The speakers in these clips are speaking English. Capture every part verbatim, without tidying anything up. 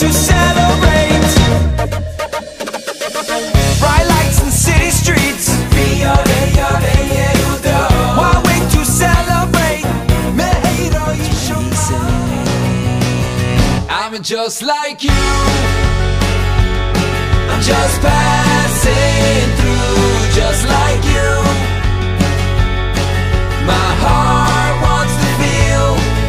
to celebrate. Bright lights in city streets. Why wait to celebrate? I'm just like you. I'm just passing through, just like you. My heart wants to feel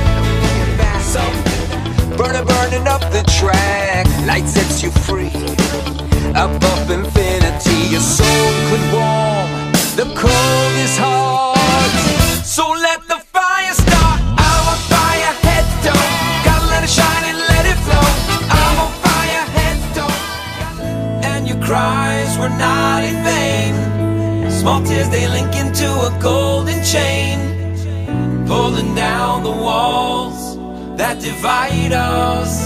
something. Burning, burning up the track. Light sets you free. Above infinity, your soul could warm the coldest heart. So let the fire start. I'm on fire, head to toe. Gotta let it shine and let it flow. I'm on fire, head to toe. And your cries were not in vain. Small tears, they link into a golden chain, pulling down the walls that divide us.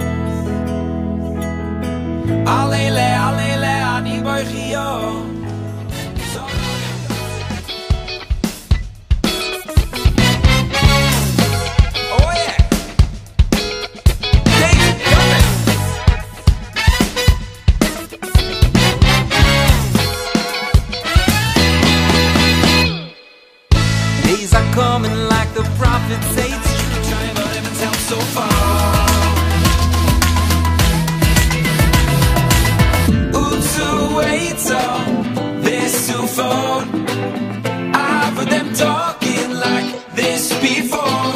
Alele, alele, ani boichio. Oh yeah. Days coming. Days are coming like the prophet says. Trying but never tell so far. This phone, I've heard them talking like this before.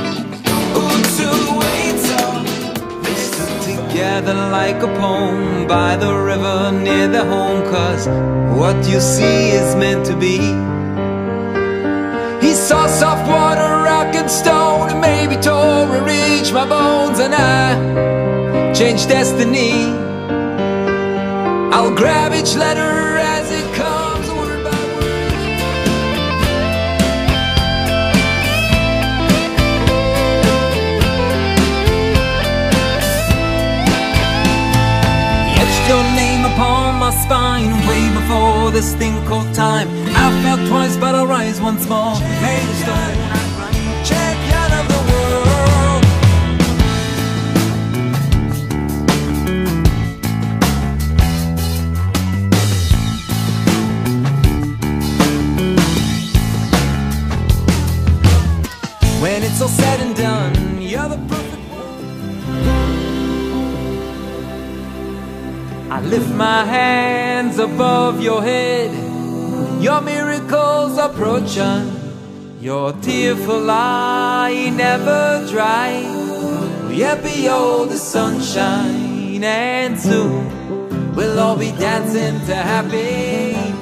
They stood together like a poem by the river near their home. Cause what you see is meant to be. He saw soft water, rock and stone, and maybe tore and reached my bones. And I changed destiny. I'll grab each letter as it comes, word by word. Etched your name upon my spine way before this thing called time. I fell twice, but I'll rise once more. Made a stone, champion of the world. When it's all said and done, you're the perfect one. I lift my hands above your head. Your miracles approaching. Your tearful eye never dry. Yet behold the sunshine, and soon we'll all be dancing to happy